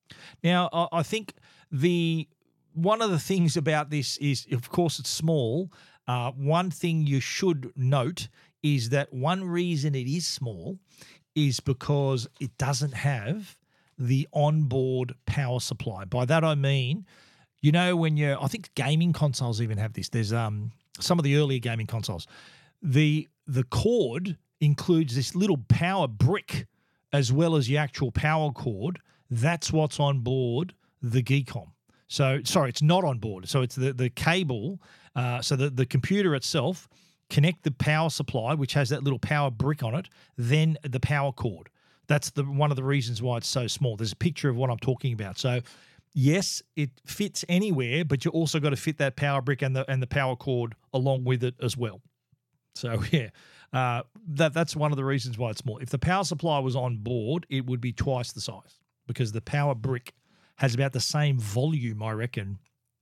Speaker 2: Now I, I think the one of the things about this is, of course, it's small. Uh, one thing you should note is that one reason it is small is because it doesn't have the onboard power supply. By that I mean, you know, when you're, I think gaming consoles even have this. There's um some of the earlier gaming consoles. The the cord includes this little power brick as well as the actual power cord. That's what's on board the Geekom. So, sorry, it's not on board. So it's the, the cable, uh, so the, the computer itself, connect the power supply, which has that little power brick on it, then the power cord. That's the one of the reasons why it's so small. There's a picture of what I'm talking about. So, yes, it fits anywhere, but you also got to fit that power brick and the and the power cord along with it as well. So, yeah, uh, that that's one of the reasons why it's small. If the power supply was on board, it would be twice the size because the power brick has about the same volume, I reckon,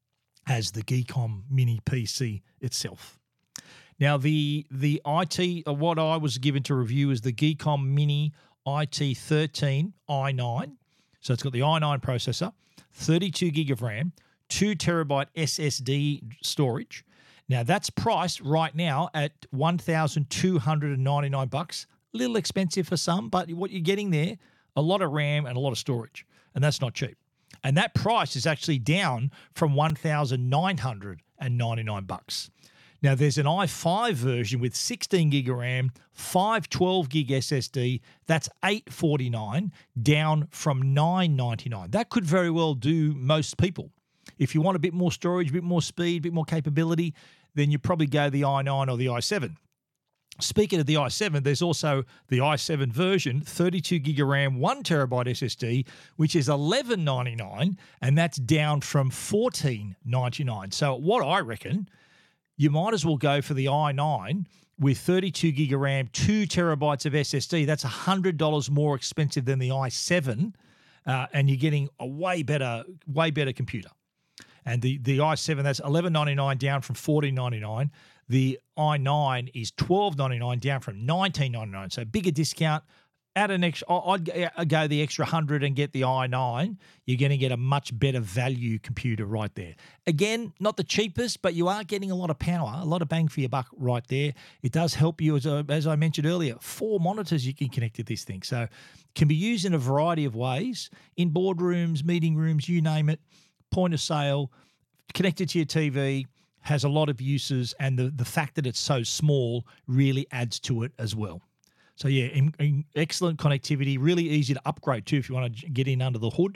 Speaker 2: as the Geekom Mini P C itself. Now, the the I T, uh, what I was given to review is the Geekom Mini I T thirteen i nine. So it's got the i nine processor, thirty-two gig of RAM, two terabyte S S D storage. Now, that's priced right now at one thousand two hundred ninety-nine bucks. A little expensive for some, but what you're getting there, a lot of RAM and a lot of storage, and that's not cheap. And that price is actually down from one thousand nine hundred ninety-nine bucks. Now, there's an i five version with sixteen gig of RAM, five twelve gig S S D. That's eight forty-nine, down from nine ninety-nine. That could very well do most people. If you want a bit more storage, a bit more speed, a bit more capability, then you probably go the i nine or the i seven. Speaking of the i seven, there's also the i seven version, thirty-two gig of RAM, one terabyte S S D, which is eleven ninety-nine, and that's down from fourteen ninety-nine. So what I reckon, you might as well go for the i nine with thirty-two gig of RAM, two terabytes of S S D. That's one hundred dollars more expensive than the i seven, uh, and you're getting a way better, way better computer. And the, the i seven, that's eleven ninety-nine down from fourteen ninety-nine. The i nine is twelve ninety-nine down from nineteen ninety-nine. So bigger discount. Add an extra, I'd go the extra one hundred and get the i nine. You're going to get a much better value computer right there. Again, not the cheapest, but you are getting a lot of power, a lot of bang for your buck right there. It does help you, as, a, as I mentioned earlier, four monitors you can connect to this thing. So it can be used in a variety of ways, in boardrooms, meeting rooms, you name it, point of sale, connected to your T V, has a lot of uses, and the, the fact that it's so small really adds to it as well. So, yeah, in, in excellent connectivity, really easy to upgrade too if you want to get in under the hood.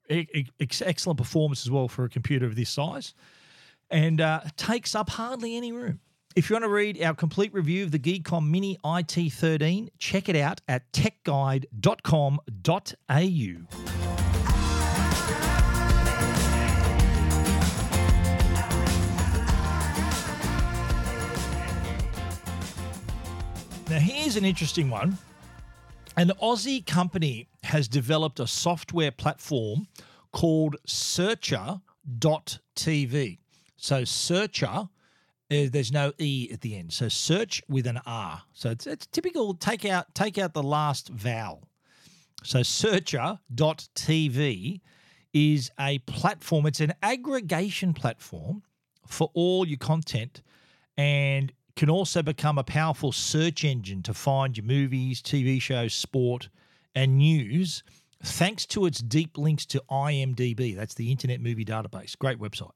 Speaker 2: Ex- excellent performance as well for a computer of this size, and uh, takes up hardly any room. If you want to read our complete review of the Geekom Mini I T thirteen, check it out at tech guide dot com dot a u. Now, here's an interesting one. An Aussie company has developed a software platform called Searcher dot t v. So Searcher, uh, there's no E at the end. So search with an R. So it's, it's typical, take out, take out the last vowel. So Searcher dot t v is a platform. It's an aggregation platform for all your content, and can also become a powerful search engine to find your movies, T V shows, sport, and news, thanks to its deep links to I M D B. That's the Internet Movie Database. Great website.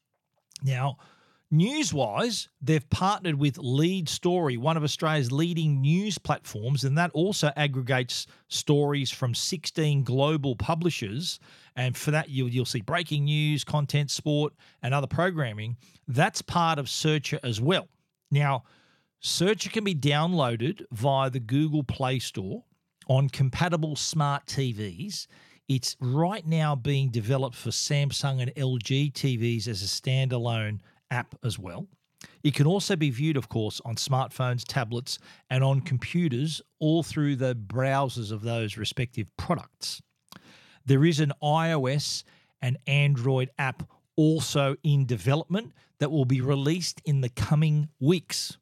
Speaker 2: Now, news-wise, they've partnered with Lead Story, one of Australia's leading news platforms, and that also aggregates stories from sixteen global publishers. And for that, you'll, you'll see breaking news, content, sport, and other programming. That's part of Searcher as well. Now, Searcher can be downloaded via the Google Play Store on compatible smart T Vs. It's right now being developed for Samsung and L G T Vs as a standalone app as well. It can also be viewed, of course, on smartphones, tablets, and on computers, all through the browsers of those respective products. There is an iOS and Android app also in development that will be released in the coming weeks.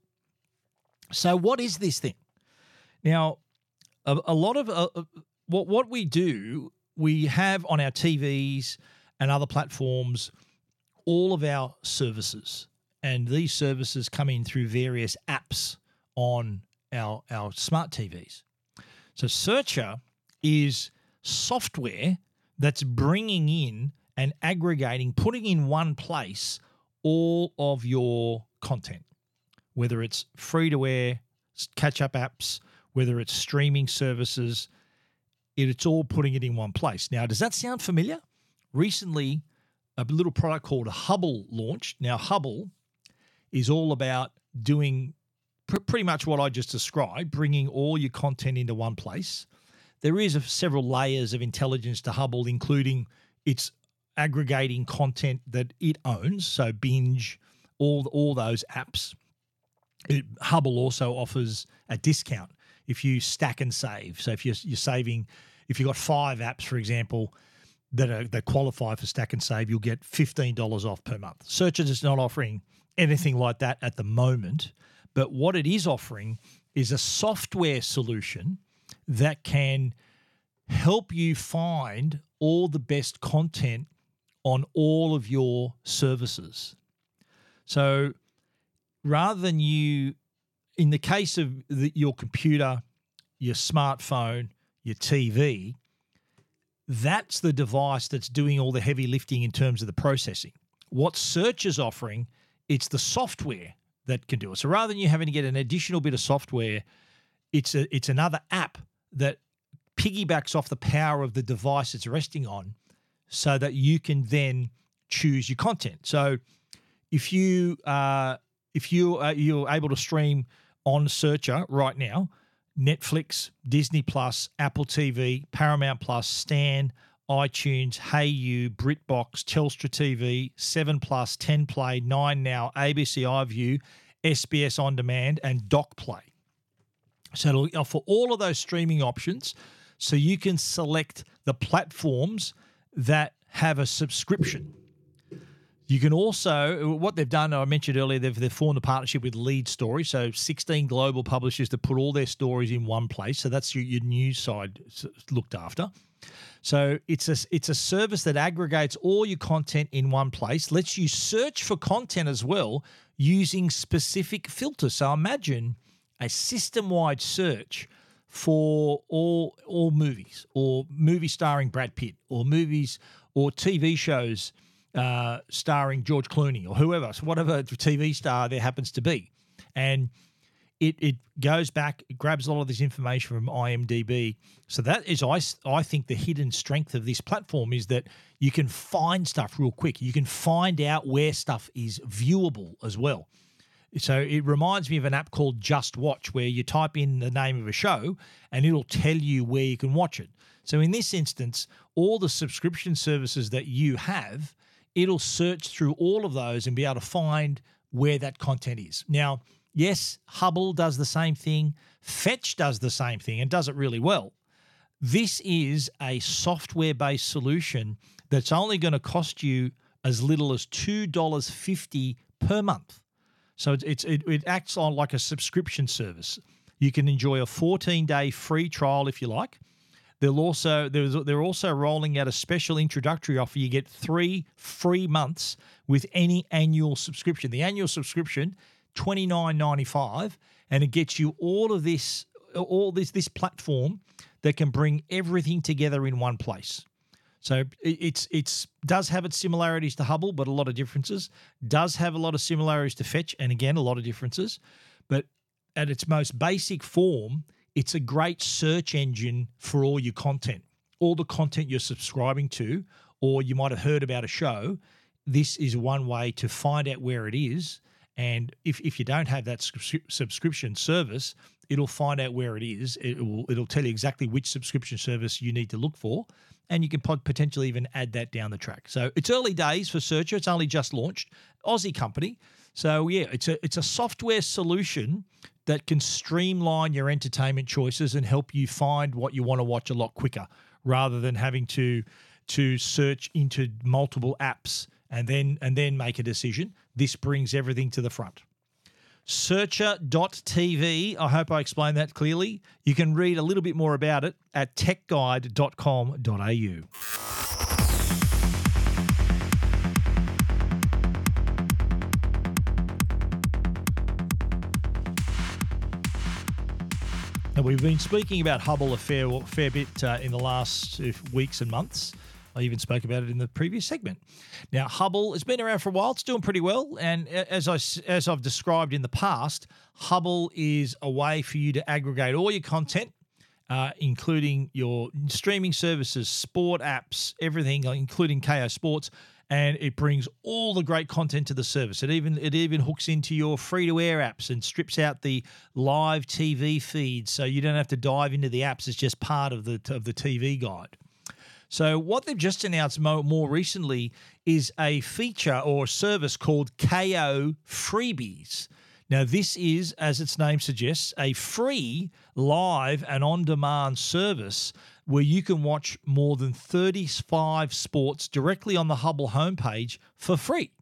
Speaker 2: So what is this thing? Now, a, a lot of uh, what, what we do, we have on our T Vs and other platforms all of our services, and these services come in through various apps on our, our smart T Vs. So Searcher is software that's bringing in and aggregating, putting in one place all of your content, whether it's free-to-air, catch-up apps, whether it's streaming services, it's all putting it in one place. Now, does that sound familiar? Recently, a little product called Hubble launched. Now, Hubble is all about doing pr- pretty much what I just described, bringing all your content into one place. there is a, several layers of intelligence to Hubble, including its aggregating content that it owns, so Binge, all all those apps. It, Hubble also offers a discount if you stack and save. So if you're, you're saving, if you've got five apps, for example, that are that qualify for stack and save, you'll get fifteen dollars off per month. Searcher is not offering anything like that at the moment, but what it is offering is a software solution that can help you find all the best content on all of your services. So rather than you, in the case of the, your computer, your smartphone, your T V, that's the device that's doing all the heavy lifting in terms of the processing. What Search is offering, it's the software that can do it. So rather than you having to get an additional bit of software, it's a, it's another app that piggybacks off the power of the device it's resting on so that you can then choose your content. So if you uh, if you uh, you're able to stream on Searcher right now, Netflix, Disney Plus, Apple T V, Paramount Plus, Stan, iTunes, Hey You, BritBox, Telstra T V, seven Plus, ten Play, nine Now, A B C iView, S B S On Demand, and Doc Play. So it'll offer all of those streaming options so you can select the platforms that have a subscription. You can also, what they've done, I mentioned earlier, they've, they've formed a partnership with Lead Story, so sixteen global publishers to put all their stories in one place. So that's your, your news side looked after. So it's a, it's a service that aggregates all your content in one place, lets you search for content as well using specific filters. So imagine a system-wide search for all all movies, or movies starring Brad Pitt, or movies or T V shows uh, starring George Clooney, or whoever, so whatever T V star there happens to be. And it it goes back, it grabs a lot of this information from IMDb. So that is, I, I think, the hidden strength of this platform is that you can find stuff real quick. You can find out where stuff is viewable as well. So it reminds me of an app called Just Watch, where you type in the name of a show and it'll tell you where you can watch it. So in this instance, all the subscription services that you have, it'll search through all of those and be able to find where that content is. Now, yes, Hubble does the same thing. Fetch does the same thing and does it really well. This is a software-based solution that's only going to cost you as little as two dollars fifty per month. So it's, it's, it, it acts on like a subscription service. You can enjoy a fourteen-day free trial if you like. They'll also there's, they're also rolling out a special introductory offer. You get three free months with any annual subscription. The annual subscription, twenty-nine ninety-five, and it gets you all of this, all this this platform that can bring everything together in one place. So it's it's does have its similarities to Hubble, but a lot of differences. Does have a lot of similarities to Fetch, and again, a lot of differences. But at its most basic form, it's a great search engine for all your content. All the content you're subscribing to, or you might have heard about a show, this is one way to find out where it is. And if, if you don't have that subscri- subscription service, it'll find out where it is. It will, it'll tell you exactly which subscription service you need to look for, and you can pot- potentially even add that down the track. So it's early days for Searcher. It's only just launched. Aussie company. So yeah, it's a it's a software solution that can streamline your entertainment choices and help you find what you want to watch a lot quicker, rather than having to to search into multiple apps and then and then make a decision. This brings everything to the front. Searcher dot T V. I hope I explained that clearly. You can read a little bit more about it at tech guide dot com dot a u. Now, we've been speaking about Hubble a fair fair bit uh, in the last uh, weeks and months. I even spoke about it in the previous segment. Now, Hubble has been around for a while. It's doing pretty well. And as, I, as I've described in the past, Hubble is a way for you to aggregate all your content, uh, including your streaming services, sport apps, everything, including K O Sports, and it brings all the great content to the service. It even it even hooks into your free-to-air apps and strips out the live T V feeds, so you don't have to dive into the apps. It's just part of the of the T V guide. So what they've just announced more, more recently is a feature or service called Kayo Freebies. Now, this is, as its name suggests, a free live and on-demand service where you can watch more than thirty-five sports directly on the Hubble homepage for free.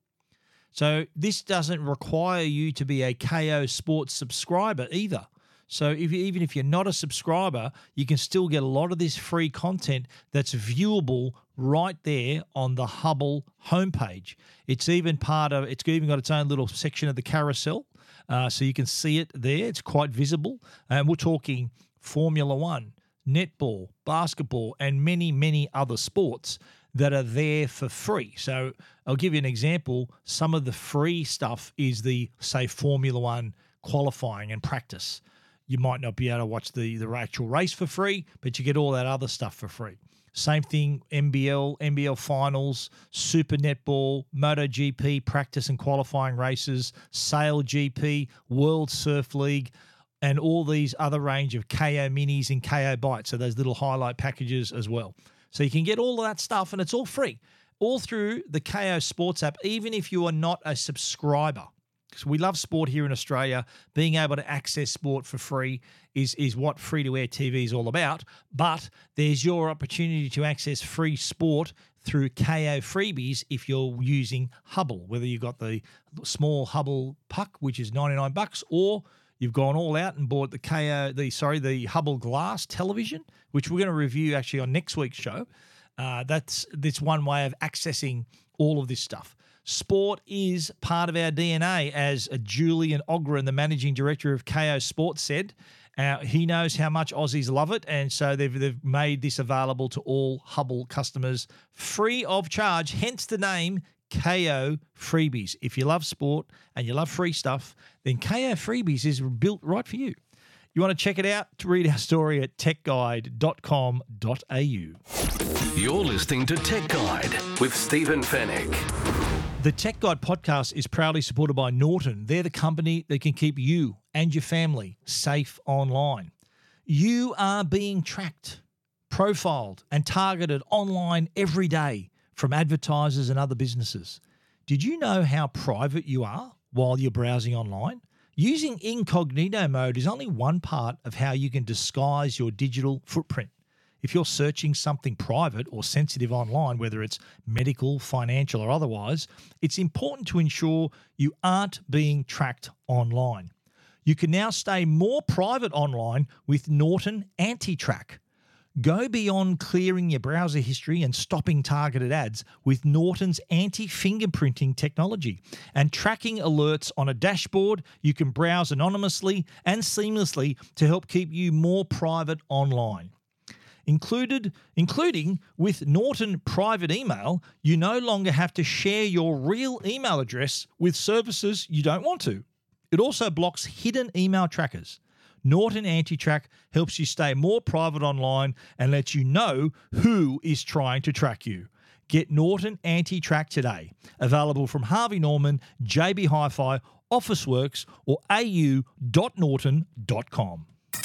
Speaker 2: So this doesn't require you to be a Kayo Sports subscriber either. So if you, even if you're not a subscriber, you can still get a lot of this free content that's viewable right there on the Hubble homepage. It's even part of, it's even got its own little section of the carousel, uh, so you can see it there. It's quite visible. And we're talking Formula One, netball, basketball, and many, many other sports that are there for free. So I'll give you an example. Some of the free stuff is the, say, Formula One qualifying and practice. You might not be able to watch the, the actual race for free, but you get all that other stuff for free. Same thing, N B L, N B L finals, Super Netball, MotoGP practice and qualifying races, Sail G P, World Surf League, and all these other range of Kayo Minis and Kayo Bytes, so those little highlight packages as well. So you can get all of that stuff, and it's all free, all through the Kayo Sports app, even if you are not a subscriber. Because we love sport here in Australia. Being able to access sport for free is, is what free-to-air T V is all about. But there's your opportunity to access free sport through Kayo Freebies if you're using Hubble, whether you've got the small Hubble puck, which is ninety-nine bucks, or you've gone all out and bought the Kayo, the sorry, the Hubble Glass television, which we're going to review actually on next week's show. Uh, that's that's one way of accessing all of this stuff. Sport is part of our D N A, as Julian Ogren, the managing director of Kayo Sports, said. Uh, he knows how much Aussies love it, and so they've, they've made this available to all Hubble customers free of charge, hence the name Kayo Freebies. If you love sport and you love free stuff, then Kayo Freebies is built right for you. You want to check it out? To read our story at tech guide dot com dot a u.
Speaker 1: You're listening to Tech Guide with Stephen Fennick.
Speaker 2: The Tech Guide podcast is proudly supported by Norton. They're the company that can keep you and your family safe online. You are being tracked, profiled, and targeted online every day from advertisers and other businesses. Did you know how private you are while you're browsing online? Using incognito mode is only one part of how you can disguise your digital footprint. If you're searching something private or sensitive online, whether it's medical, financial, or otherwise, it's important to ensure you aren't being tracked online. You can now stay more private online with Norton Anti-Track. Go beyond clearing your browser history and stopping targeted ads with Norton's anti-fingerprinting technology and tracking alerts on a dashboard. You can browse anonymously and seamlessly to help keep you more private online. Included, including with Norton Private Email, you no longer have to share your real email address with services you don't want to. It also blocks hidden email trackers. Norton Anti-Track helps you stay more private online and lets you know who is trying to track you. Get Norton Anti-Track today. Available from Harvey Norman, J B Hi-Fi, Officeworks, or a u dot norton dot com.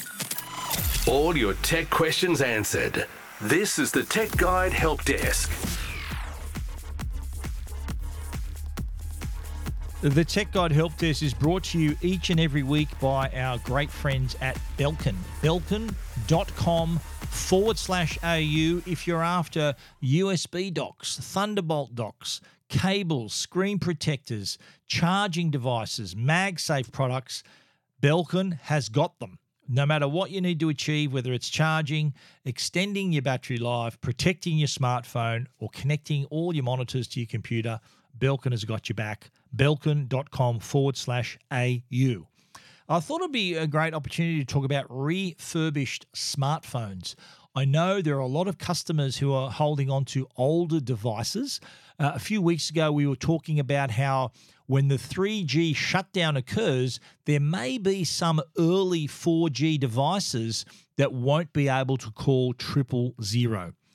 Speaker 1: All your tech questions answered. This is the Tech Guide Help Desk.
Speaker 2: The Tech Guide Help Desk is brought to you each and every week by our great friends at Belkin. Belkin.com forward slash AU if you're after U S B docks, Thunderbolt docks, cables, screen protectors, charging devices, MagSafe products. Belkin has got them. No matter what you need to achieve, whether it's charging, extending your battery life, protecting your smartphone, or connecting all your monitors to your computer, Belkin has got your back. Belkin.com forward slash AU. I thought it'd be a great opportunity to talk about refurbished smartphones. I know there are a lot of customers who are holding on to older devices. Uh, a few weeks ago, we were talking about how when the three G shutdown occurs, there may be some early four G devices that won't be able to call triple zero.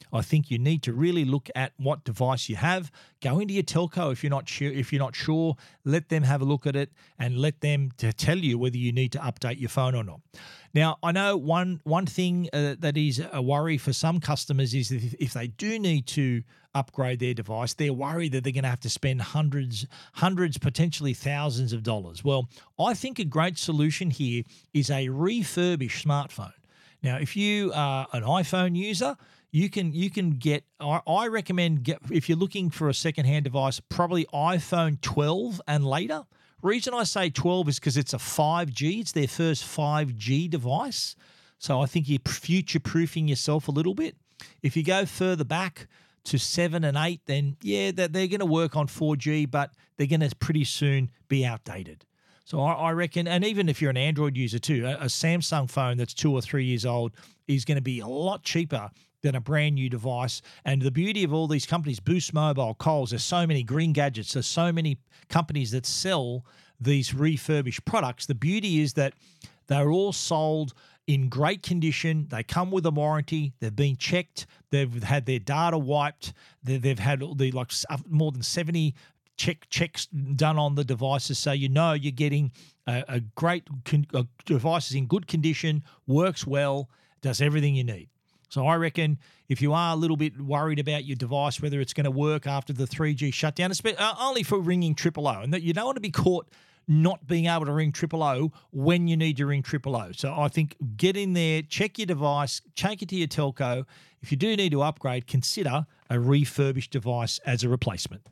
Speaker 2: I think you need to really look at what device you have. Go into your telco if you're not sure. If you're not sure, let them have a look at it and let them to tell you whether you need to update your phone or not. Now, I know one one thing uh, that is a worry for some customers is that if, if they do need to upgrade their device, they're worried that they're going to have to spend hundreds, hundreds, potentially thousands of dollars. Well, I think a great solution here is a refurbished smartphone. Now, if you are an iPhone user, you can you can get. I, I recommend get if you're looking for a secondhand device, probably iPhone twelve and later. Reason I say twelve is because it's a five G. It's their first five G device. So I think you're future-proofing yourself a little bit. If you go further back to seven and eight, then yeah, they're, they're going to work on four G, but they're going to pretty soon be outdated. So I, I reckon, and even if you're an Android user too, a, a Samsung phone that's two or three years old is going to be a lot cheaper than a brand new device. And the beauty of all these companies, Boost Mobile, Coles, there's so many Green Gadgets, there's so many companies that sell these refurbished products. The beauty is that they're all sold in great condition. They come with a warranty. They've been checked. They've had their data wiped. They've had the like more than seventy check checks done on the devices, so you know you're getting a, a great con- a device is in good condition, works well, does everything you need. So I reckon if you are a little bit worried about your device, whether it's going to work after the three G shutdown, it's uh, only for ringing triple O, and that you don't want to be caught not being able to ring triple O when you need to ring triple O. So I think get in there, check your device, take it to your telco. If you do need to upgrade, consider a refurbished device as a replacement.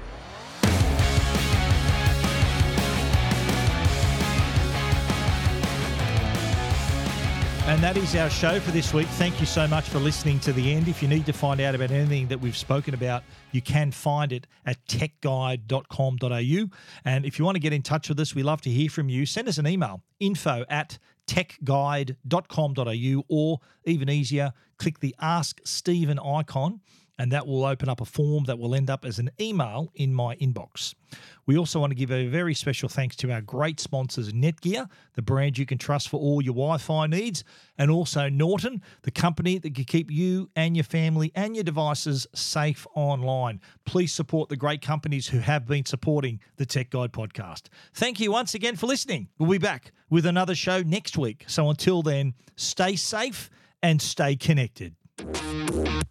Speaker 2: And that is our show for this week. Thank you so much for listening to the end. If you need to find out about anything that we've spoken about, you can find it at tech guide dot com dot a u. And if you want to get in touch with us, we love to hear from you. Send us an email, info at tech guide dot com dot a u, or even easier, click the Ask Stephen icon, and that will open up a form that will end up as an email in my inbox. We also want to give a very special thanks to our great sponsors, Netgear, the brand you can trust for all your Wi-Fi needs, and also Norton, the company that can keep you and your family and your devices safe online. Please support the great companies who have been supporting the Tech Guide podcast. Thank you once again for listening. We'll be back with another show next week. So until then, stay safe and stay connected.